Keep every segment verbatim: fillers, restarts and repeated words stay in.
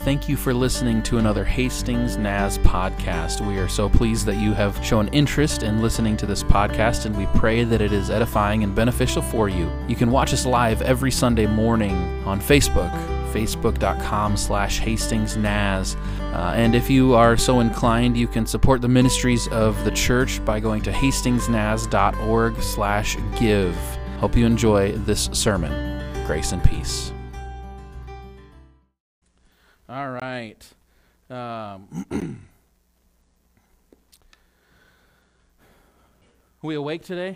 thank you for listening to another Hastings N A S podcast. We are so pleased that you have shown interest in listening to this podcast, and we pray that it is edifying and beneficial for you. You can watch us live every Sunday morning on Facebook, facebook.com slash Hastings N A S. Uh, and if you are so inclined, you can support the ministries of the church by going to hastingsnas.org slash give. Hope you enjoy this sermon. Grace and peace. All right. Um, are we awake today?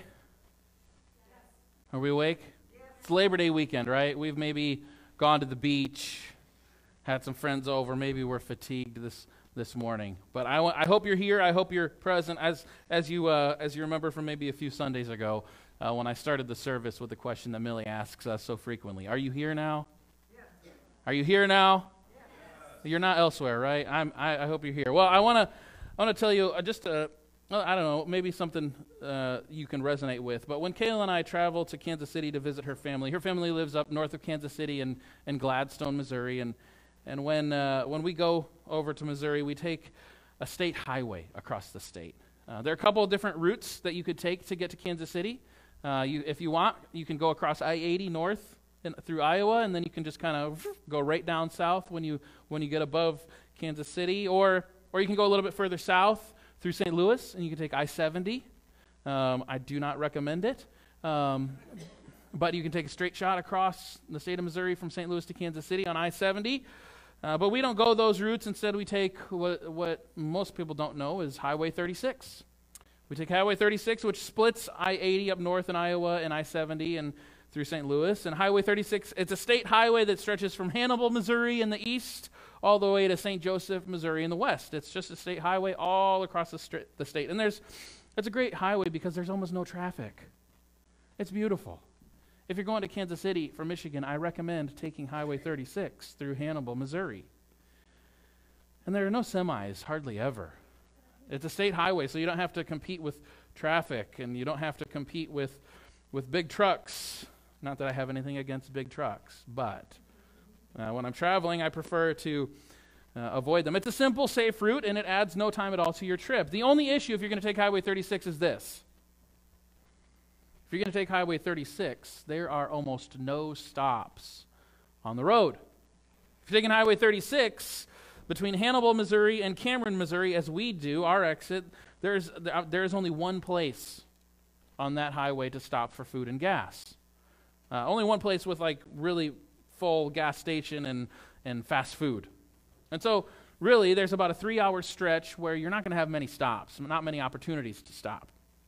Are we awake? It's Labor Day weekend, right? We've maybe gone to the beach, had some friends over. Maybe we're fatigued this this morning. But I, I hope you're here. I hope you're present. As as you uh, as you remember from maybe a few Sundays ago, uh, when I started the service with the question that Millie asks us so frequently: Are you here now? Yes. Are you here now? You're not elsewhere, right? I'm, I, I hope you're here. Well, I want to I want to tell you uh, just, uh, I don't know, maybe something uh, you can resonate with. But when Kayla and I traveled to Kansas City to visit her family, her family lives up north of Kansas City in, in Gladstone, Missouri. And, and when, uh, when we go over to Missouri, we take a state highway across the state. Uh, there are a couple of different routes that you could take to get to Kansas City. Uh, you, if you want, you can go across I eighty north In, through Iowa, and then you can just kind of go right down south when you when you get above Kansas City, or or you can go a little bit further south through Saint Louis, and you can take I seventy. Um, I do not recommend it, um, but you can take a straight shot across the state of Missouri from Saint Louis to Kansas City on I seventy. Uh, but we don't go those routes. Instead, we take what what most people don't know is Highway thirty-six. We take Highway thirty-six, which splits I eighty up north in Iowa and I seventy, and through Saint Louis. And Highway thirty-six, it's a state highway that stretches from Hannibal, Missouri in the east all the way to Saint Joseph, Missouri in the west. It's just a state highway all across the, stri- the state. And there's it's a great highway because there's almost no traffic. It's beautiful. If you're going to Kansas City from Michigan, I recommend taking Highway thirty-six through Hannibal, Missouri. And there are no semis, hardly ever. It's a state highway, so you don't have to compete with traffic, and you don't have to compete with, with big trucks. Not that I have anything against big trucks, but uh, when I'm traveling, I prefer to uh, avoid them. It's a simple, safe route, and it adds no time at all to your trip. The only issue if you're going to take Highway thirty-six is this. If you're going to take Highway thirty-six, there are almost no stops on the road. If you're taking Highway thirty-six between Hannibal, Missouri and Cameron, Missouri, as we do, our exit, there's there is only one place on that highway to stop for food and gas. Uh, only one place with like really full gas station and, and fast food. And so really there's about a three hour stretch where you're not going to have many stops, not many opportunities to stop.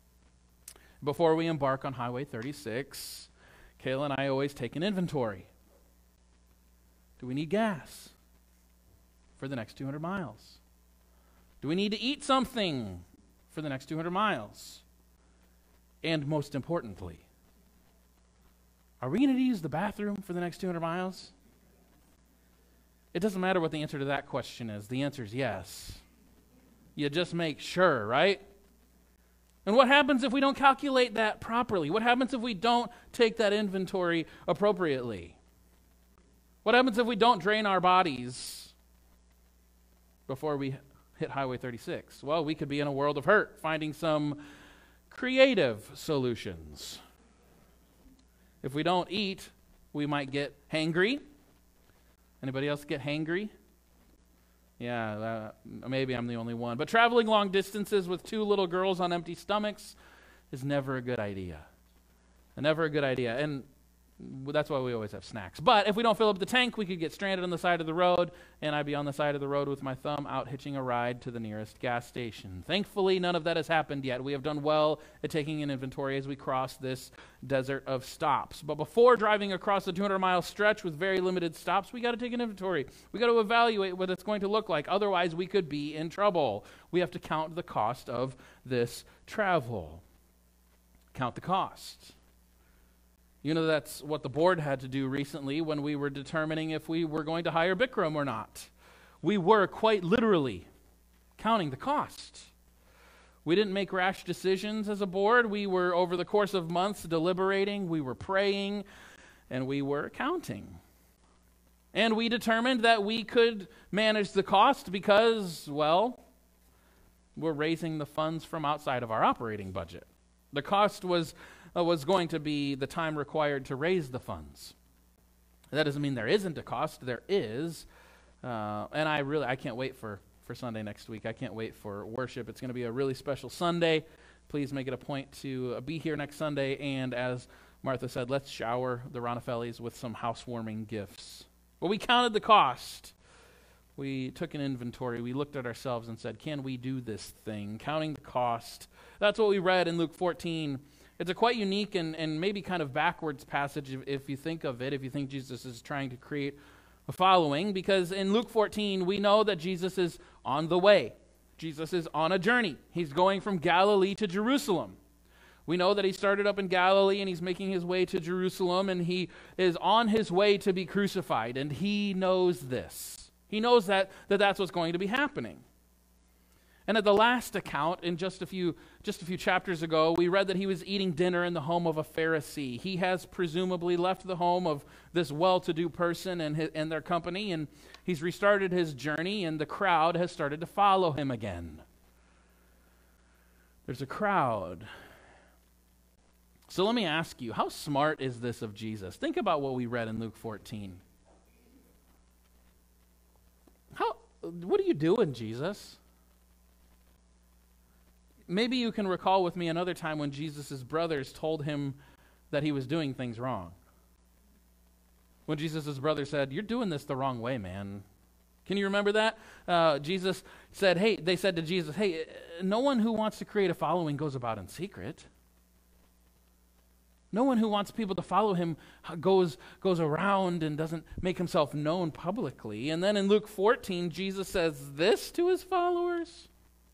Before we embark on Highway thirty-six, Kayla and I always take an inventory. Do we need gas for the next two hundred miles? Do we need to eat something for the next two hundred miles? And most importantly, are we going to use the bathroom for the next two hundred miles? It doesn't matter what the answer to that question is. The answer is yes. You just make sure, right? And what happens if we don't calculate that properly? What happens if we don't take that inventory appropriately? What happens if we don't drain our bodies before we hit Highway thirty-six? Well, we could be in a world of hurt, finding some creative solutions. If we don't eat, we might get hangry. Anybody else get hangry? Yeah, uh, maybe I'm the only one. But traveling long distances with two little girls on empty stomachs is never a good idea. Never a good idea. And that's why we always have snacks. But if we don't fill up the tank, we could get stranded on the side of the road, and I'd be on the side of the road with my thumb out hitching a ride to the nearest gas station. Thankfully, none of that has happened yet. We have done well at taking an inventory as we cross this desert of stops. But before driving across the two hundred mile stretch with very limited stops, we got to take an inventory. We got to evaluate what it's going to look like. Otherwise, we could be in trouble. We have to count the cost of this travel. Count the cost. You know, that's what the board had to do recently when we were determining if we were going to hire Bikram or not. We were quite literally counting the cost. We didn't make rash decisions as a board. We were, over the course of months, deliberating. We were praying, and we were counting. And we determined that we could manage the cost because, well, we're raising the funds from outside of our operating budget. The cost was uh, was going to be the time required to raise the funds. That doesn't mean there isn't a cost. There is. Uh, and I really, I can't wait for, for Sunday next week. I can't wait for worship. It's going to be a really special Sunday. Please make it a point to uh, be here next Sunday. And as Martha said, let's shower the Ronafellis with some housewarming gifts. Well, we counted the cost. We took an inventory. We looked at ourselves and said, can we do this thing? Counting the cost. That's what we read in Luke fourteen. It's a quite unique and, and maybe kind of backwards passage if, if you think of it, if you think Jesus is trying to create a following, because in Luke fourteen, we know that Jesus is on the way. Jesus is on a journey. He's going from Galilee to Jerusalem. We know that he started up in Galilee and he's making his way to Jerusalem, and he is on his way to be crucified, and he knows this. He knows that, that that's what's going to be happening. And at the last account, in just a few just a few chapters ago, we read that he was eating dinner in the home of a Pharisee. He has presumably left the home of this well-to-do person and, his, and their company, and he's restarted his journey, and the crowd has started to follow him again. There's a crowd. So let me ask you, how smart is this of Jesus? Think about what we read in Luke fourteen. How? What are you doing, Jesus? Maybe you can recall with me another time when Jesus' brothers told him that he was doing things wrong. When Jesus' brothers said, you're doing this the wrong way, man. Can you remember that? Uh, Jesus said, hey, they said to Jesus, hey, no one who wants to create a following goes about in secret. No one who wants people to follow him goes, goes around and doesn't make himself known publicly. And then in Luke fourteen, Jesus says this to his followers,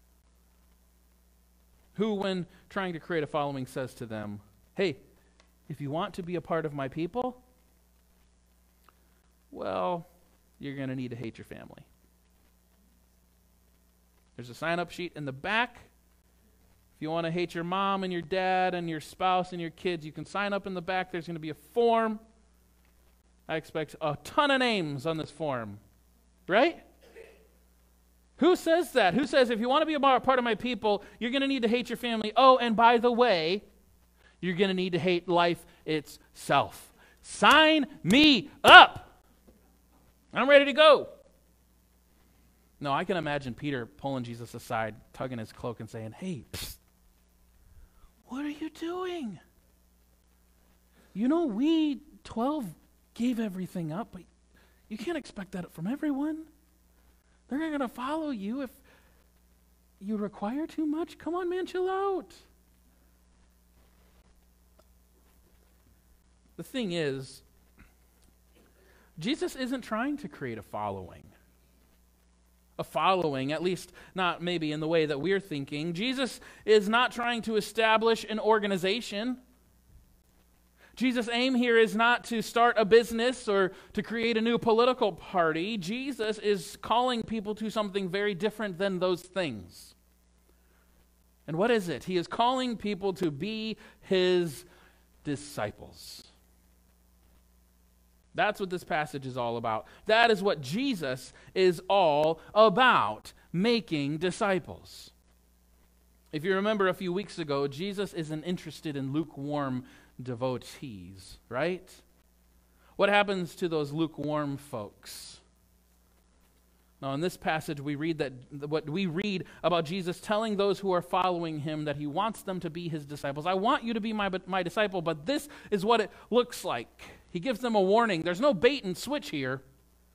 who, when trying to create a following, says to them, hey, if you want to be a part of my people, well, you're going to need to hate your family. There's a sign-up sheet in the back. If you want to hate your mom and your dad and your spouse and your kids, you can sign up in the back. There's going to be a form. I expect a ton of names on this form, right? Who says that? Who says if you want to be a part of my people, you're going to need to hate your family? Oh, and by the way, you're going to need to hate life itself. Sign me up. I'm ready to go. No, I can imagine Peter pulling Jesus aside, tugging his cloak and saying, hey, psst, what are you doing? You know, we twelve gave everything up, but you can't expect that from everyone. They're not going to follow you if you require too much. Come on, man, chill out. The thing is, Jesus isn't trying to create a following. A following, at least not maybe in the way that we're thinking. Jesus is not trying to establish an organization. Jesus' aim here is not to start a business or to create a new political party. Jesus is calling people to something very different than those things. And what is it? He is calling people to be his disciples. That's what this passage is all about. That is what Jesus is all about, making disciples. If you remember a few weeks ago, Jesus isn't interested in lukewarm devotees, right? What happens to those lukewarm folks? Now, in this passage, we read that what we read about Jesus telling those who are following him that he wants them to be his disciples. I want you to be my, my disciple, but this is what it looks like. He gives them a warning. There's no bait and switch here.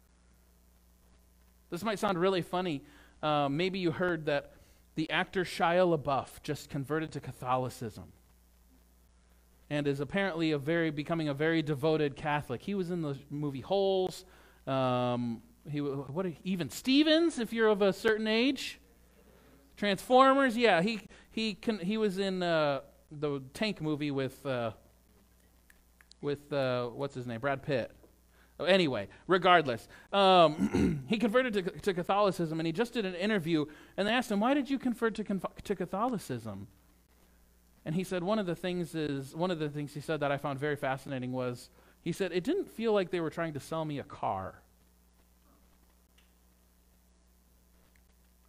This might sound really funny. Uh, maybe you heard that the actor Shia LaBeouf just converted to Catholicism and is apparently a very becoming a very devoted Catholic. He was in the movie Holes. Um, he what even Stevens, if you're of a certain age. Transformers, yeah. He he can, he was in uh, the Tank movie with uh, with uh, what's his name, Brad Pitt. Anyway, regardless, um, he converted to, to Catholicism, and he just did an interview, and they asked him, "Why did you convert to to Catholicism?" And he said, one of the things is, one of the things he said that I found very fascinating was, he said, it didn't feel like they were trying to sell me a car.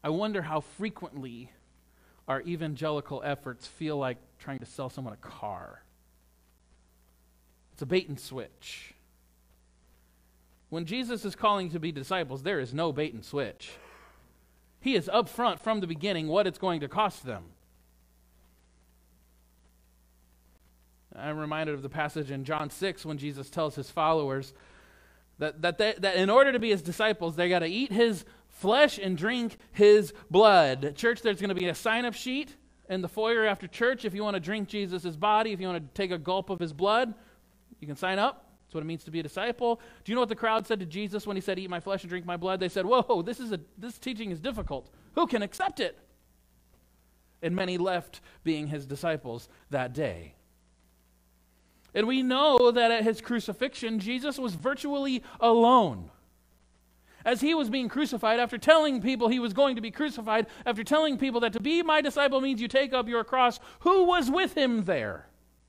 I wonder how frequently our evangelical efforts feel like trying to sell someone a car. It's a bait and switch. When Jesus is calling to be disciples, there is no bait and switch. He is upfront from the beginning what it's going to cost them. I'm reminded of the passage in John six when Jesus tells his followers that, that, they, that in order to be his disciples, they got to eat his flesh and drink his blood. Church, there's going to be a sign-up sheet in the foyer after church. If you want to drink Jesus' body, if you want to take a gulp of his blood, you can sign up. That's what it means to be a disciple. Do you know what the crowd said to Jesus when he said, eat my flesh and drink my blood? They said, whoa, this is a this teaching is difficult. Who can accept it? And many left being his disciples that day. And we know that at his crucifixion, Jesus was virtually alone. As he was being crucified, after telling people he was going to be crucified, after telling people that to be my disciple means you take up your cross, who was with him there?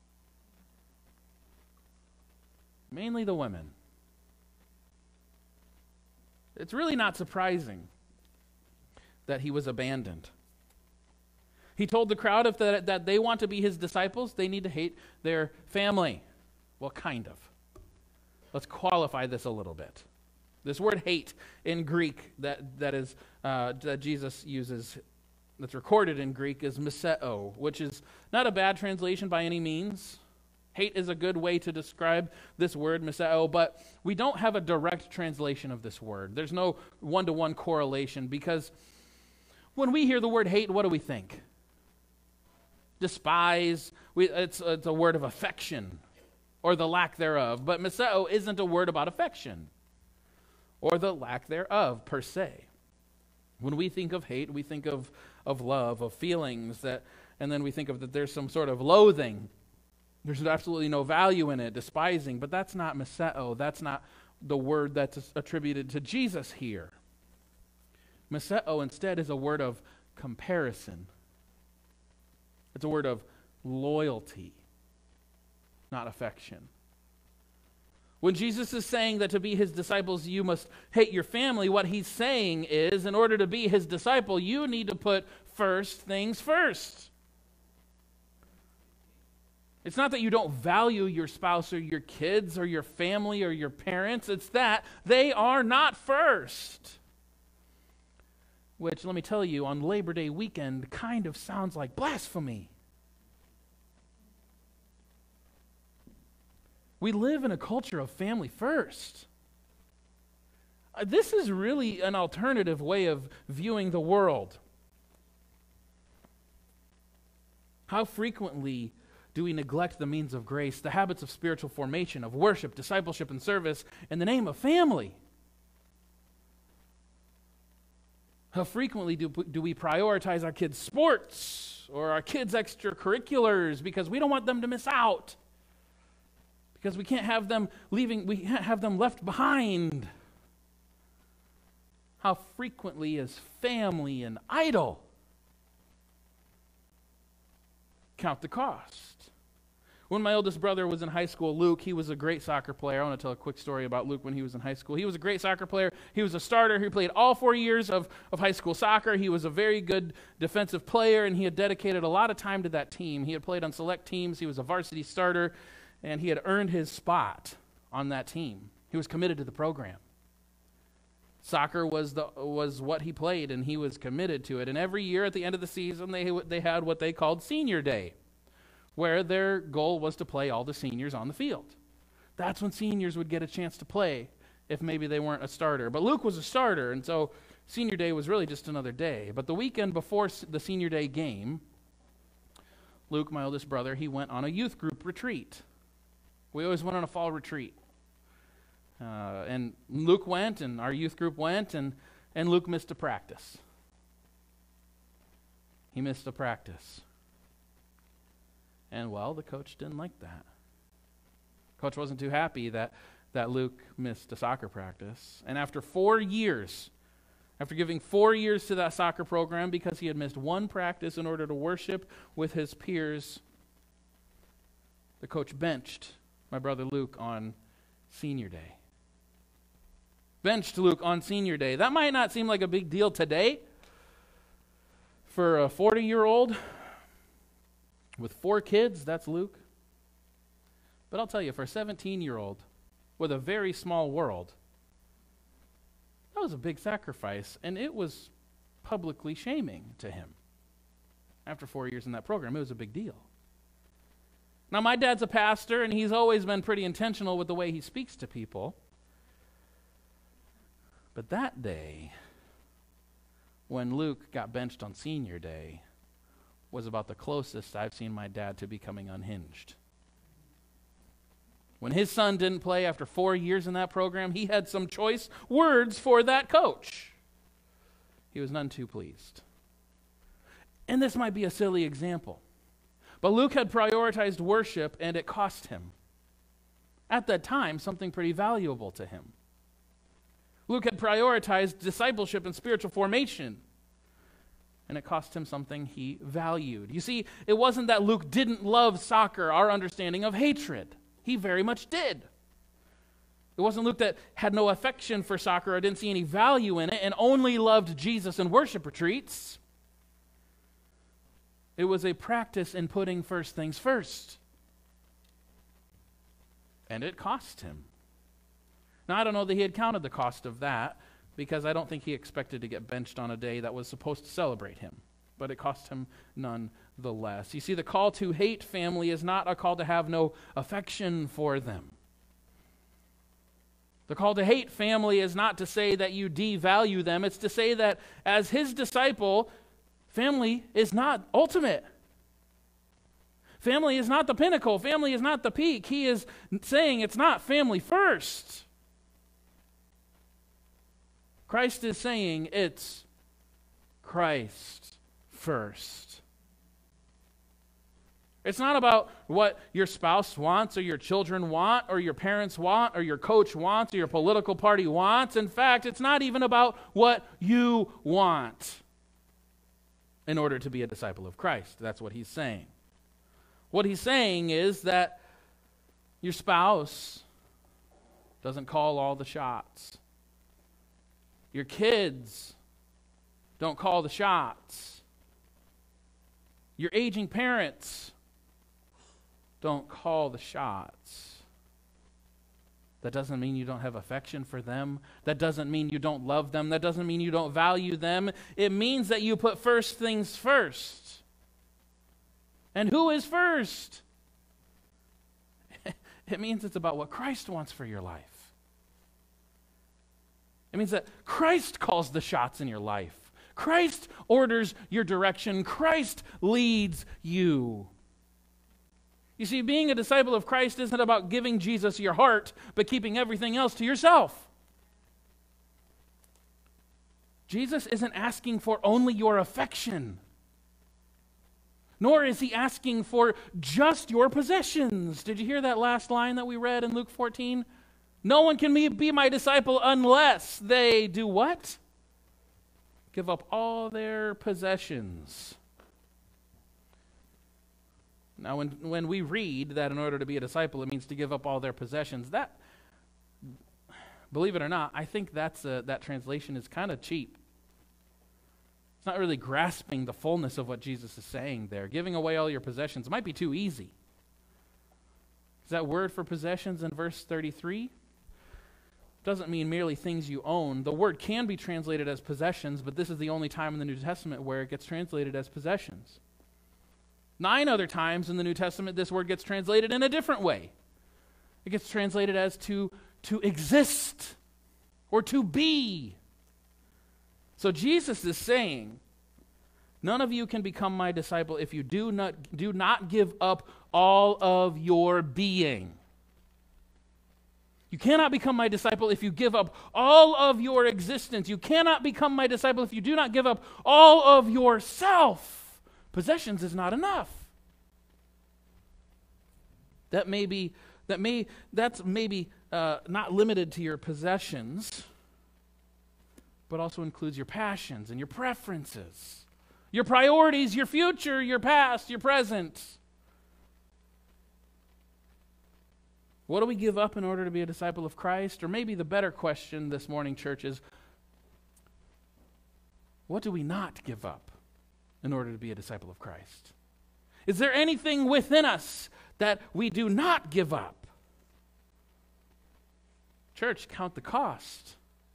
Mainly the women. It's really not surprising that he was abandoned. He told the crowd if that, that they want to be his disciples, they need to hate their family. Well, kind of. Let's qualify this a little bit. This word hate in Greek that, that is uh, that Jesus uses, that's recorded in Greek, is miseo, which is not a bad translation by any means. Hate is a good way to describe this word, miseo, but we don't have a direct translation of this word. There's no one-to-one correlation, because when we hear the word hate, what do we think? Despise. We, it's, it's a word of affection, or the lack thereof. But miseo isn't a word about affection, or the lack thereof, per se. When we think of hate, we think of, of love, of feelings, that, and then we think of that there's some sort of loathing. There's absolutely no value in it, despising, but that's not miseo. That's not the word that's attributed to Jesus here. Miseo instead is a word of comparison. It's a word of loyalty, not affection. When Jesus is saying that to be his disciples, you must hate your family, what he's saying is, in order to be his disciple, you need to put first things first. It's not that you don't value your spouse or your kids or your family or your parents. It's that they are not first. Which, let me tell you, on Labor Day weekend kind of sounds like blasphemy. We live in a culture of family first. Uh, this is really an alternative way of viewing the world. How frequently do we neglect the means of grace, the habits of spiritual formation, of worship, discipleship, and service in the name of family? How frequently do, do we prioritize our kids' sports or our kids' extracurriculars because we don't want them to miss out? Because we can't have them leaving, we can't have them left behind. How frequently is family an idol? Count the cost. When my oldest brother was in high school, Luke, he was a great soccer player. I want to tell a quick story about Luke when he was in high school. He was a great soccer player. He was a starter. He played all four years of, of high school soccer. He was a very good defensive player, and he had dedicated a lot of time to that team. He had played on select teams. He was a varsity starter, and he had earned his spot on that team. He was committed to the program. Soccer was the was what he played, and he was committed to it. And every year at the end of the season, they they had what they called Senior Day, where their goal was to play all the seniors on the field. That's when seniors would get a chance to play if maybe they weren't a starter. But Luke was a starter, and so Senior Day was really just another day. But the weekend before the Senior Day game, Luke, my oldest brother, he went on a youth group retreat. We always went on a fall retreat. Uh, and Luke went, and our youth group went, and, and Luke missed a practice. He missed a practice. And, well, the coach didn't like that. Coach wasn't too happy that, that Luke missed a soccer practice. And after four years, after giving four years to that soccer program because he had missed one practice in order to worship with his peers, the coach benched my brother Luke on Senior Day. Benched Luke on Senior Day. That might not seem like a big deal today, For a forty-year-old with four kids, that's Luke. But I'll tell you, for a seventeen-year-old with a very small world, that was a big sacrifice, and it was publicly shaming to him. After four years in that program, it was a big deal. Now, my dad's a pastor, and he's always been pretty intentional with the way he speaks to people. But that day, when Luke got benched on senior day, was about the closest I've seen my dad to becoming unhinged. When his son didn't play after four years in that program, he had some choice words for that coach. He was none too pleased. And this might be a silly example, but Luke had prioritized worship, and it cost him, at that time, something pretty valuable to him. Luke had prioritized discipleship and spiritual formation, and it cost him something he valued. You see, it wasn't that Luke didn't love soccer, our understanding of hatred. He very much did. It wasn't Luke that had no affection for soccer or didn't see any value in it and only loved Jesus and worship retreats. It was a practice in putting first things first. And it cost him. Now, I don't know that he had counted the cost of that, because I don't think he expected to get benched on a day that was supposed to celebrate him. But it cost him nonetheless. You see, the call to hate family is not a call to have no affection for them. The call to hate family is not to say that you devalue them. It's to say that as his disciple, family is not ultimate. Family is not the pinnacle. Family is not the peak. He is saying it's not family first. Christ is saying it's Christ first. It's not about what your spouse wants or your children want or your parents want or your coach wants or your political party wants. In fact, it's not even about what you want in order to be a disciple of Christ. That's what he's saying. What he's saying is that your spouse doesn't call all the shots. Your kids don't call the shots. Your aging parents don't call the shots. That doesn't mean you don't have affection for them. That doesn't mean you don't love them. That doesn't mean you don't value them. It means that you put first things first. And who is first? It means it's about what Christ wants for your life. It means that Christ calls the shots in your life. Christ orders your direction. Christ leads you. You see, being a disciple of Christ isn't about giving Jesus your heart, but keeping everything else to yourself. Jesus isn't asking for only your affection, nor is he asking for just your possessions. Did you hear that last line that we read in Luke fourteen? No one can be my disciple unless they do what? Give up all their possessions. Now, when, when we read that in order to be a disciple, it means to give up all their possessions, that, believe it or not, I think that's a, that translation is kind of cheap. It's not really grasping the fullness of what Jesus is saying there. Giving away all your possessions might be too easy. Is that word for possessions in verse thirty-three? Doesn't mean merely things you own. The word can be translated as possessions, but this is the only time in the New Testament where it gets translated as possessions. Nine other times in the New Testament, this word gets translated in a different way. It gets translated as to, to exist or to be. So Jesus is saying, none of you can become my disciple if you do not, do not give up all of your being. You cannot become my disciple if you give up all of your existence. You cannot become my disciple if you do not give up all of yourself. Possessions is not enough. That may be, that may, that's maybe uh, not limited to your possessions, but also includes your passions and your preferences, your priorities, your future, your past, your present. What do we give up in order to be a disciple of Christ? Or maybe the better question this morning, church, is what do we not give up in order to be a disciple of Christ? Is there anything within us that we do not give up? Church, count the cost.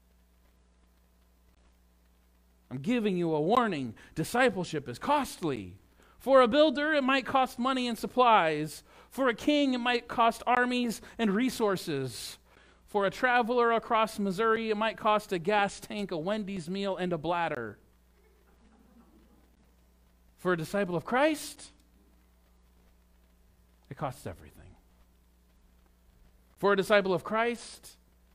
I'm giving you a warning. Discipleship is costly. For a builder, it might cost money and supplies. For a king, it might cost armies and resources. For a traveler across Missouri, it might cost a gas tank, a Wendy's meal, and a bladder. For a disciple of Christ, it costs everything. For a disciple of Christ,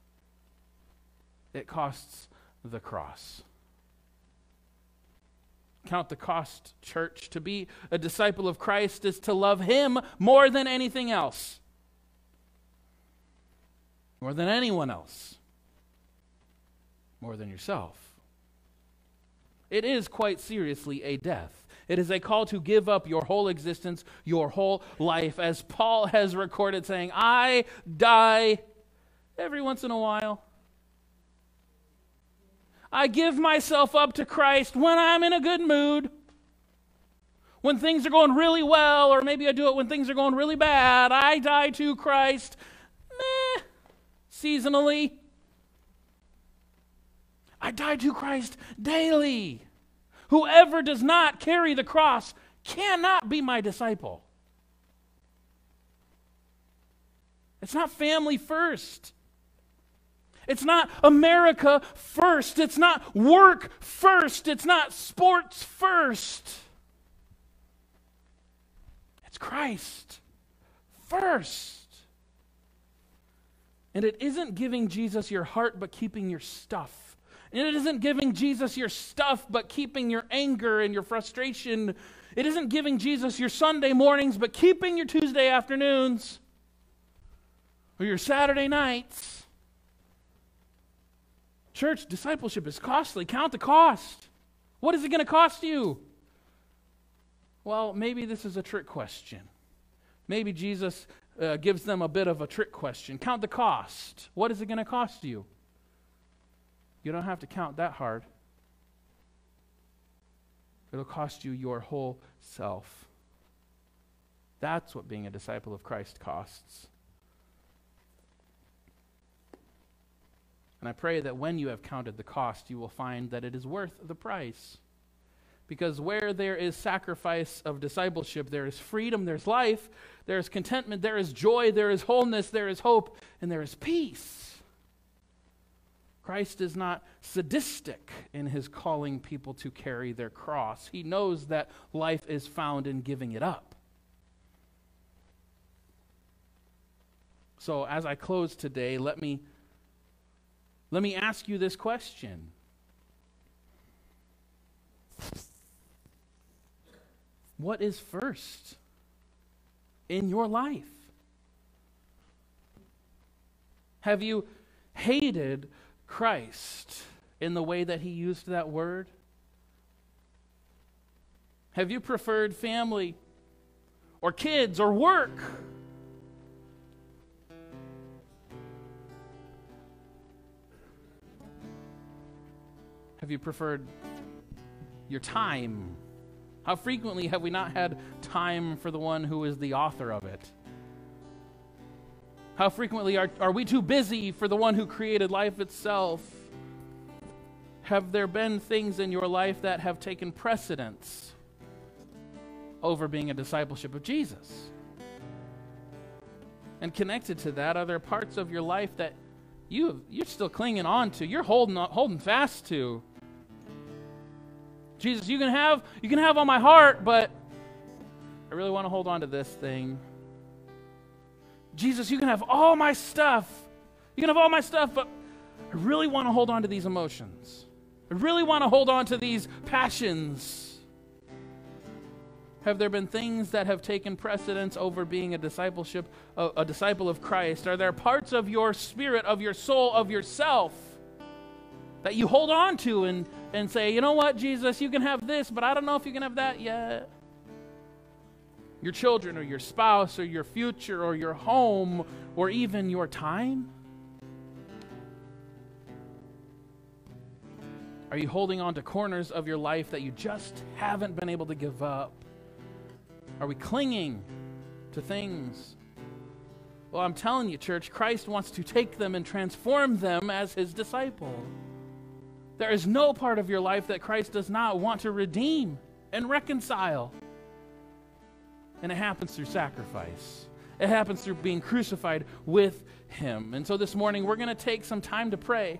it costs the cross. Count the cost, church. To be a disciple of Christ is to love Him more than anything else. More than anyone else. More than yourself. It is quite seriously a death. It is a call to give up your whole existence, your whole life, as Paul has recorded saying, I die every once in a while. I give myself up to Christ when I'm in a good mood. When things are going really well, or maybe I do it when things are going really bad. I die to Christ. Meh. Seasonally. I die to Christ daily. Whoever does not carry the cross cannot be my disciple. It's not family first. It's not America first. It's not work first. It's not sports first. It's Christ first. And it isn't giving Jesus your heart, but keeping your stuff. And it isn't giving Jesus your stuff, but keeping your anger and your frustration. It isn't giving Jesus your Sunday mornings, but keeping your Tuesday afternoons or your Saturday nights. Church, discipleship is costly. Count the cost. What is it going to cost you? Well, maybe this is a trick question. Maybe Jesus uh, gives them a bit of a trick question. Count the cost. What is it going to cost you? You don't have to count that hard. It'll cost you your whole self. That's what being a disciple of Christ costs. And I pray that when you have counted the cost, you will find that it is worth the price. Because where there is sacrifice of discipleship, there is freedom, there's life, there is contentment, there is joy, there is wholeness, there is hope, and there is peace. Christ is not sadistic in his calling people to carry their cross. He knows that life is found in giving it up. So as I close today, let me Let me ask you this question. What is first in your life? Have you hated Christ in the way that he used that word? Have you preferred family or kids or work? Have you preferred your time? How frequently have we not had time for the one who is the author of it? How frequently are, are we too busy for the one who created life itself? Have there been things in your life that have taken precedence over being a discipleship of Jesus? And connected to that, are there parts of your life that you, you're still clinging on to, you're holding, holding fast to? Jesus, you can have you can have all my heart, but I really want to hold on to this thing. Jesus, you can have all my stuff. You can have all my stuff, but I really want to hold on to these emotions. I really want to hold on to these passions. Have there been things that have taken precedence over being a discipleship, a, a disciple of Christ? Are there parts of your spirit, of your soul, of yourself that you hold on to and, and say, you know what, Jesus, you can have this, but I don't know if you can have that yet. Your children or your spouse or your future or your home or even your time. Are you holding on to corners of your life that you just haven't been able to give up? Are we clinging to things? Well, I'm telling you, church, Christ wants to take them and transform them as his disciple. There is no part of your life that Christ does not want to redeem and reconcile. And it happens through sacrifice. It happens through being crucified with him. And so this morning, we're going to take some time to pray.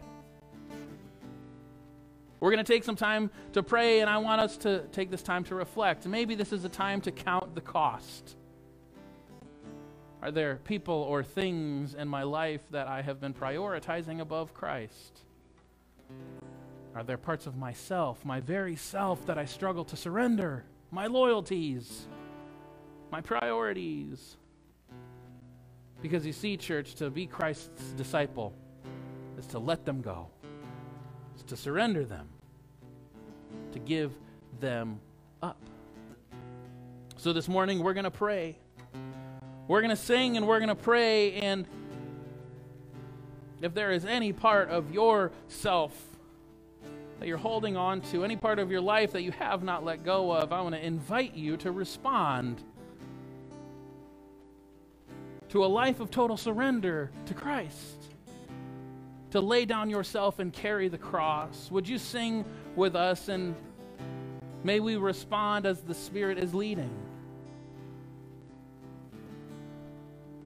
We're going to take some time to pray, and I want us to take this time to reflect. Maybe this is a time to count the cost. Are there people or things in my life that I have been prioritizing above Christ? Are there parts of myself, my very self, that I struggle to surrender? My loyalties, my priorities? Because you see, church, to be Christ's disciple is to let them go. It's to surrender them, to give them up. So this morning we're going to pray. We're going to sing and we're going to pray, and if there is any part of yourself that you're holding on to, any part of your life that you have not let go of, I want to invite you to respond to a life of total surrender to Christ, to lay down yourself and carry the cross. Would you sing with us, and may we respond as the Spirit is leading?